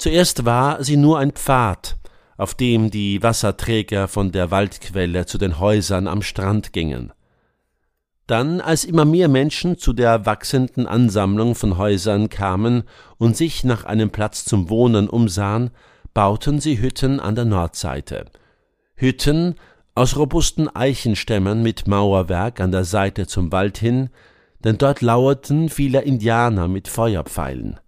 Zuerst war sie nur ein Pfad, auf dem die Wasserträger von der Waldquelle zu den Häusern am Strand gingen. Dann, als immer mehr Menschen zu der wachsenden Ansammlung von Häusern kamen und sich nach einem Platz zum Wohnen umsahen, bauten sie Hütten an der Nordseite. Hütten aus robusten Eichenstämmen mit Mauerwerk an der Seite zum Wald hin, denn dort lauerten viele Indianer mit Feuerpfeilen.